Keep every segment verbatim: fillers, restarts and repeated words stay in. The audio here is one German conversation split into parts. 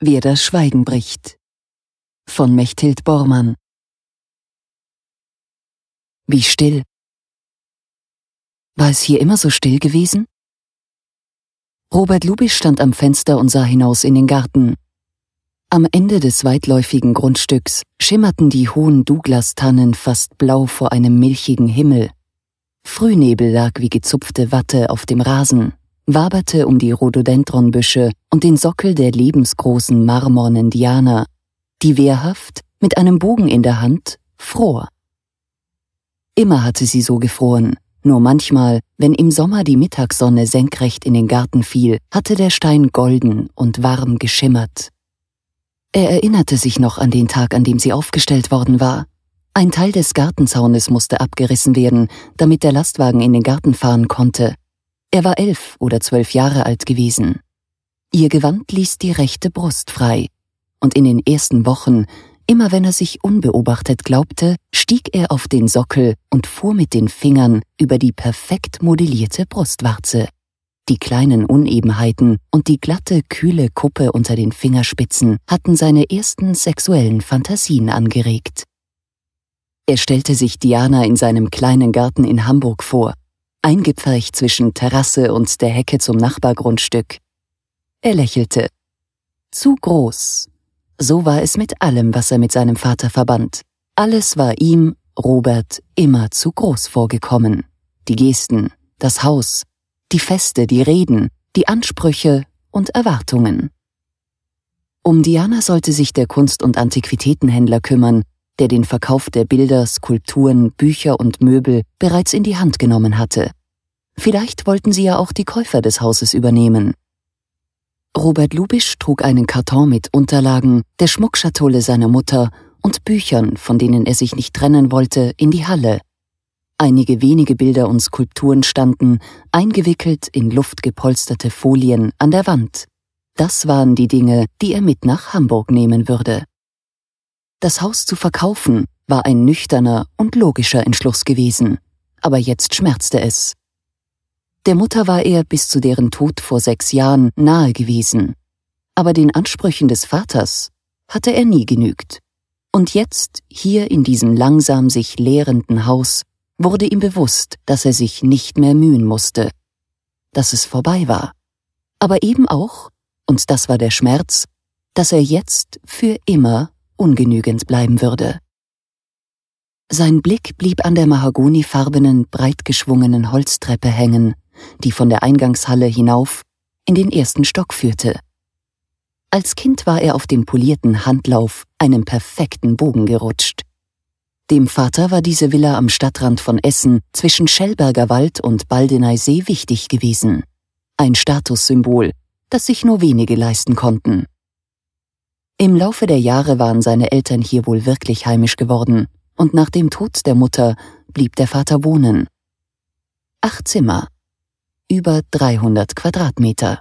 Wer das Schweigen bricht von Mechthild Bormann. Wie still. War es hier immer so still gewesen? Robert Lubisch stand am Fenster und sah hinaus in den Garten. Am Ende des weitläufigen Grundstücks schimmerten die hohen Douglas-Tannen fast blau vor einem milchigen Himmel. Frühnebel lag wie gezupfte Watte auf dem Rasen, waberte um die Rhododendronbüsche und den Sockel der lebensgroßen marmornen Diana, die wehrhaft, mit einem Bogen in der Hand, fror. Immer hatte sie so gefroren, nur manchmal, wenn im Sommer die Mittagssonne senkrecht in den Garten fiel, hatte der Stein golden und warm geschimmert. Er erinnerte sich noch an den Tag, an dem sie aufgestellt worden war. Ein Teil des Gartenzaunes musste abgerissen werden, damit der Lastwagen in den Garten fahren konnte. Er war elf oder zwölf Jahre alt gewesen. Ihr Gewand ließ die rechte Brust frei, und in den ersten Wochen, immer wenn er sich unbeobachtet glaubte, stieg er auf den Sockel und fuhr mit den Fingern über die perfekt modellierte Brustwarze. Die kleinen Unebenheiten und die glatte, kühle Kuppe unter den Fingerspitzen hatten seine ersten sexuellen Fantasien angeregt. Er stellte sich Diana in seinem kleinen Garten in Hamburg vor, eingepfercht zwischen Terrasse und der Hecke zum Nachbargrundstück. Er lächelte. Zu groß. So war es mit allem, was er mit seinem Vater verband. Alles war ihm, Robert, immer zu groß vorgekommen. Die Gesten, das Haus, die Feste, die Reden, die Ansprüche und Erwartungen. Um Diana sollte sich der Kunst- und Antiquitätenhändler kümmern, der den Verkauf der Bilder, Skulpturen, Bücher und Möbel bereits in die Hand genommen hatte. Vielleicht wollten sie ja auch die Käufer des Hauses übernehmen. Robert Lubisch trug einen Karton mit Unterlagen, der Schmuckschatulle seiner Mutter und Büchern, von denen er sich nicht trennen wollte, in die Halle. Einige wenige Bilder und Skulpturen standen, eingewickelt in luftgepolsterte Folien, an der Wand. Das waren die Dinge, die er mit nach Hamburg nehmen würde. Das Haus zu verkaufen war ein nüchterner und logischer Entschluss gewesen, aber jetzt schmerzte es. Der Mutter war er bis zu deren Tod vor sechs Jahren nahe gewesen, aber den Ansprüchen des Vaters hatte er nie genügt. Und jetzt, hier in diesem langsam sich leerenden Haus, wurde ihm bewusst, dass er sich nicht mehr mühen musste, dass es vorbei war. Aber eben auch, und das war der Schmerz, dass er jetzt für immer ungenügend bleiben würde. Sein Blick blieb an der mahagonifarbenen, breitgeschwungenen Holztreppe hängen, die von der Eingangshalle hinauf in den ersten Stock führte. Als Kind war er auf dem polierten Handlauf einem perfekten Bogen gerutscht. Dem Vater war diese Villa am Stadtrand von Essen zwischen Schellberger Wald und Baldeneysee wichtig gewesen. Ein Statussymbol, das sich nur wenige leisten konnten. Im Laufe der Jahre waren seine Eltern hier wohl wirklich heimisch geworden, und nach dem Tod der Mutter blieb der Vater wohnen. Acht Zimmer, über dreihundert Quadratmeter.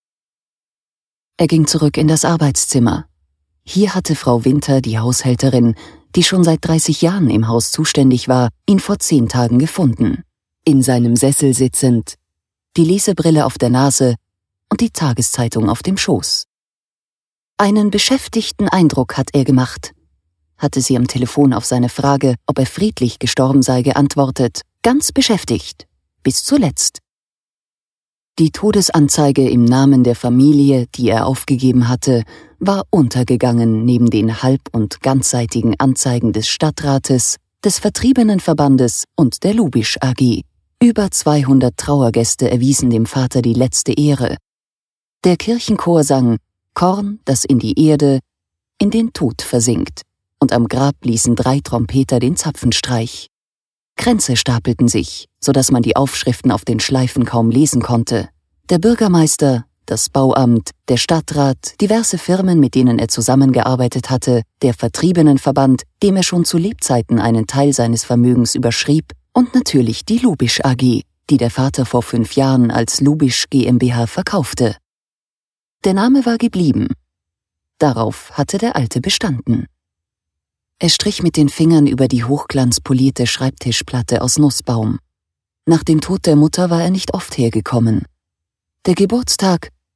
Er ging zurück in das Arbeitszimmer. Hier hatte Frau Winter, die Haushälterin, die schon seit dreißig Jahren im Haus zuständig war, ihn vor zehn Tagen gefunden. In seinem Sessel sitzend, die Lesebrille auf der Nase und die Tageszeitung auf dem Schoß. Einen beschäftigten Eindruck hat er gemacht, hatte sie am Telefon auf seine Frage, ob er friedlich gestorben sei, geantwortet. Ganz beschäftigt. Bis zuletzt. Die Todesanzeige im Namen der Familie, die er aufgegeben hatte, war untergegangen neben den halb- und ganzseitigen Anzeigen des Stadtrates, des Vertriebenenverbandes und der Lubisch A G. Über zweihundert Trauergäste erwiesen dem Vater die letzte Ehre. Der Kirchenchor sang »Korn, das in die Erde, in den Tod versinkt«, und am Grab bliesen drei Trompeter den Zapfenstreich. Kränze stapelten sich, so dass man die Aufschriften auf den Schleifen kaum lesen konnte. Der Bürgermeister, das Bauamt, der Stadtrat, diverse Firmen, mit denen er zusammengearbeitet hatte, der Vertriebenenverband, dem er schon zu Lebzeiten einen Teil seines Vermögens überschrieb, und natürlich die Lubisch A G, die der Vater vor fünf Jahren als Lubisch GmbH verkaufte. Der Name war geblieben. Darauf hatte der Alte bestanden. Er strich mit den Fingern über die hochglanzpolierte Schreibtischplatte aus Nussbaum. Nach dem Tod der Mutter war er nicht oft hergekommen. Der Geburtstag,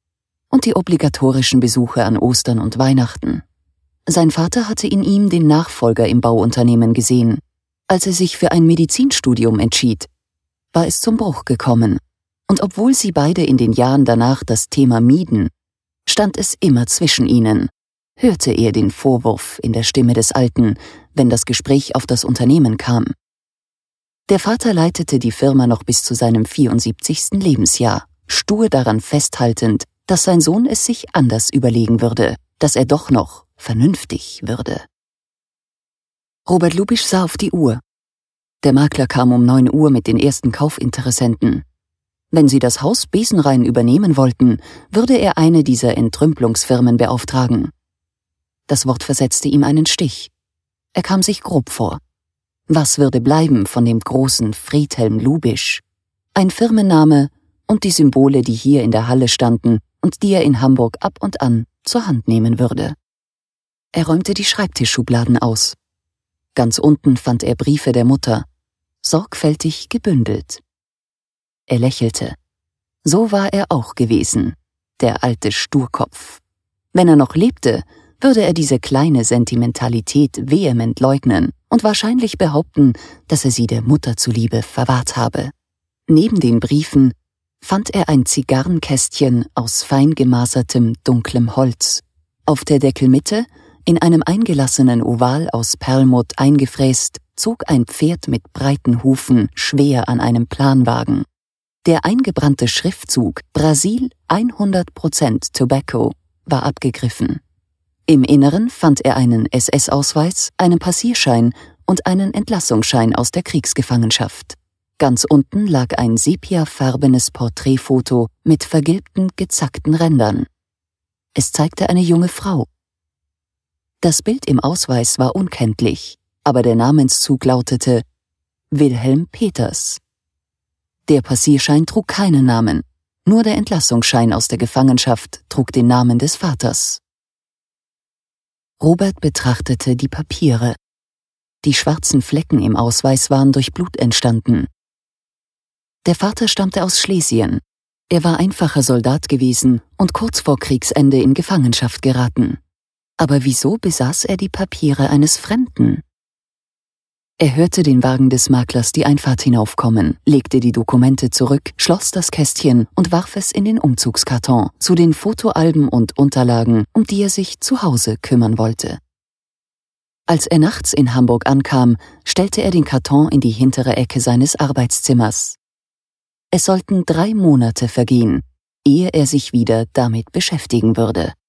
und die obligatorischen Besuche an Ostern und Weihnachten. Sein Vater hatte in ihm den Nachfolger im Bauunternehmen gesehen. Als er sich für ein Medizinstudium entschied, war es zum Bruch gekommen. Und obwohl sie beide in den Jahren danach das Thema mieden, stand es immer zwischen ihnen, hörte er den Vorwurf in der Stimme des Alten, wenn das Gespräch auf das Unternehmen kam. Der Vater leitete die Firma noch bis zu seinem vierundsiebzigsten Lebensjahr, stur daran festhaltend, dass sein Sohn es sich anders überlegen würde, dass er doch noch vernünftig würde. Robert Lubisch sah auf die Uhr. Der Makler kam um neun Uhr mit den ersten Kaufinteressenten. Wenn sie das Haus Besenrein übernehmen wollten, würde er eine dieser Entrümpelungsfirmen beauftragen. Das Wort versetzte ihm einen Stich. Er kam sich grob vor. Was würde bleiben von dem großen Friedhelm Lubisch? Ein Firmenname und die Symbole, die hier in der Halle standen und die er in Hamburg ab und an zur Hand nehmen würde. Er räumte die Schreibtischschubladen aus. Ganz unten fand er Briefe der Mutter, sorgfältig gebündelt. Er lächelte. So war er auch gewesen, der alte Sturkopf. Wenn er noch lebte, würde er diese kleine Sentimentalität vehement leugnen und wahrscheinlich behaupten, dass er sie der Mutter zuliebe verwahrt habe. Neben den Briefen fand er ein Zigarrenkästchen aus fein gemasertem, dunklem Holz. Auf der Deckelmitte, in einem eingelassenen Oval aus Perlmutt eingefräst, zog ein Pferd mit breiten Hufen schwer an einem Planwagen. Der eingebrannte Schriftzug Brasil hundert Prozent Tobacco war abgegriffen. Im Inneren fand er einen S S-Ausweis, einen Passierschein und einen Entlassungsschein aus der Kriegsgefangenschaft. Ganz unten lag ein sepiafarbenes Porträtfoto mit vergilbten, gezackten Rändern. Es zeigte eine junge Frau. Das Bild im Ausweis war unkenntlich, aber der Namenszug lautete Wilhelm Peters. Der Passierschein trug keinen Namen, nur der Entlassungsschein aus der Gefangenschaft trug den Namen des Vaters. Robert betrachtete die Papiere. Die schwarzen Flecken im Ausweis waren durch Blut entstanden. Der Vater stammte aus Schlesien. Er war einfacher Soldat gewesen und kurz vor Kriegsende in Gefangenschaft geraten. Aber wieso besaß er die Papiere eines Fremden? Er hörte den Wagen des Maklers die Einfahrt hinaufkommen, legte die Dokumente zurück, schloss das Kästchen und warf es in den Umzugskarton zu den Fotoalben und Unterlagen, um die er sich zu Hause kümmern wollte. Als er nachts in Hamburg ankam, stellte er den Karton in die hintere Ecke seines Arbeitszimmers. Es sollten drei Monate vergehen, ehe er sich wieder damit beschäftigen würde.